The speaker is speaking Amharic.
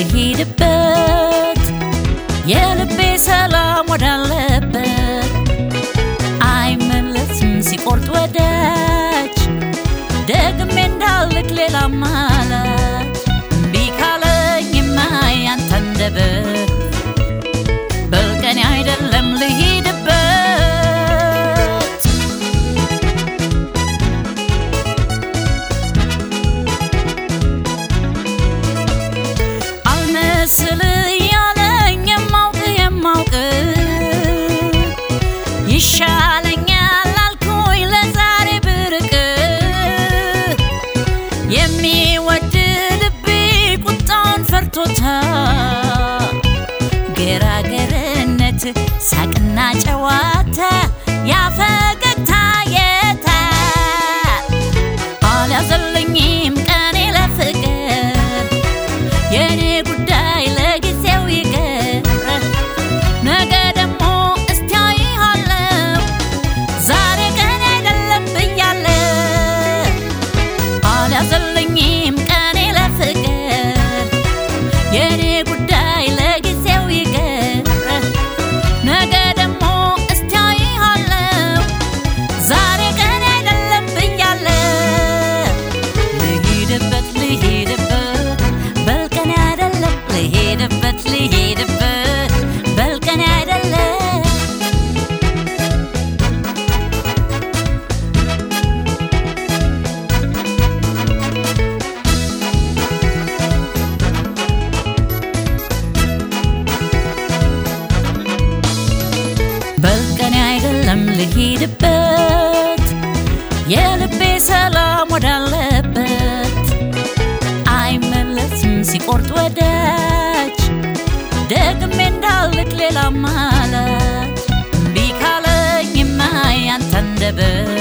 ልሂድበት የልቤ ሰላም ወዳለበት አይመለስም ሲቆርጥ ወዳጅ ደግሜ እንዳልክ ሌላ ማለት ቢካለኝማ ያንተ አንደበት በልቀኔ አይደለም ልሂድበት አልመስል ያለኝ የማውቅ ይሻለኛል አልኩኝ ለዛሬ ብርቅ የሚወድ ልቤ ቁጣውን ፈርቶታል ገራገርነት ሳቅና ጨዋታ ያፈገግታ የታ አልያዘልኝም ቀኔ ለፍቅር የኔ ጉዳይ ለጊዜው ይቅር ነገ ደግሞ እስቲ አይሃለው ዛሬ ቀኔ አይደለም ብያለሁ አልያዘልኝም ቀኔ ለፍቅር የኔ ጉዳይ ለጊዜው ይቅር ነገ ደግሞ እስቲ አይሃለው ዛሬ ቀኔ አይደለም ብያለሁ ልሂድበት በልቀኔ አይደለም ልሂድበት በልቀኔ አይደለም በልቀኔ አይደለም ልሂድበት የልቤ ሰላም ወዳለበት አይመለስም ሲቆርጥ ወዳጅ ደግሜ እንዳልክ ሌላ ማለት ቢካለኝማ ያንተ አንደበት